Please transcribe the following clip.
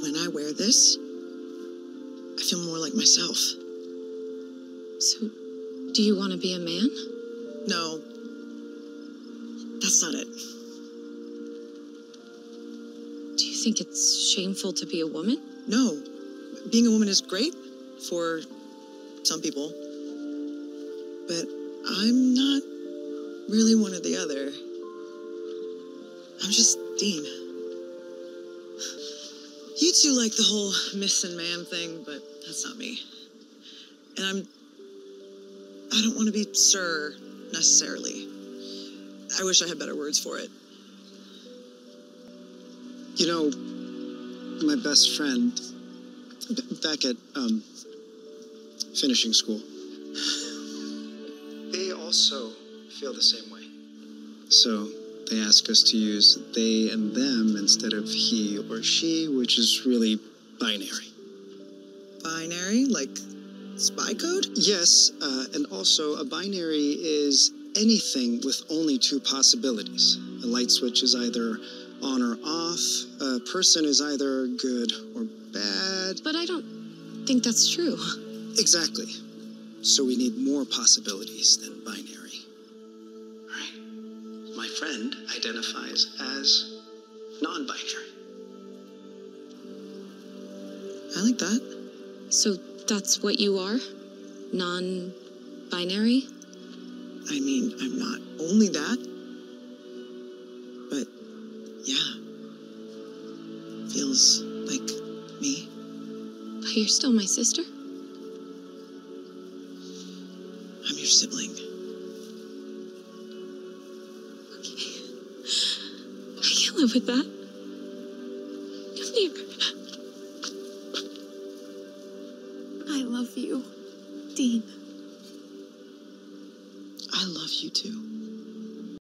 when I wear this, I feel more like myself. So, do you want to be a man? No, that's not it. Do you think it's shameful to be a woman? No, being a woman is great for some people, but I'm not really one or the other. I'm just Dean. You two like the whole miss and man thing, but that's not me. And I don't want to be sir, necessarily. I wish I had better words for it. You know, my best friend, back at, finishing school, they also feel the same way. So they ask us to use they and them instead of he or she, which is really binary. Binary? Like spy code? Yes, and also a binary is anything with only two possibilities. A light switch is either on or off. A person is either good or bad. But I don't think that's true. Exactly. So we need more possibilities than binary. Right. My friend identifies as non-binary. I like that. So that's what you are? Non-binary? I mean, I'm not only that, but yeah, feels like me. But you're still my sister? I'm your sibling. Okay. I can live with that. Come here. I love you, Dean. I love you too.